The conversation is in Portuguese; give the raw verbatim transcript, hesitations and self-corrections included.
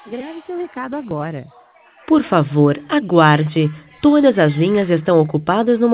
Grave seu recado agora. Por favor, aguarde. Todas as linhas estão ocupadas no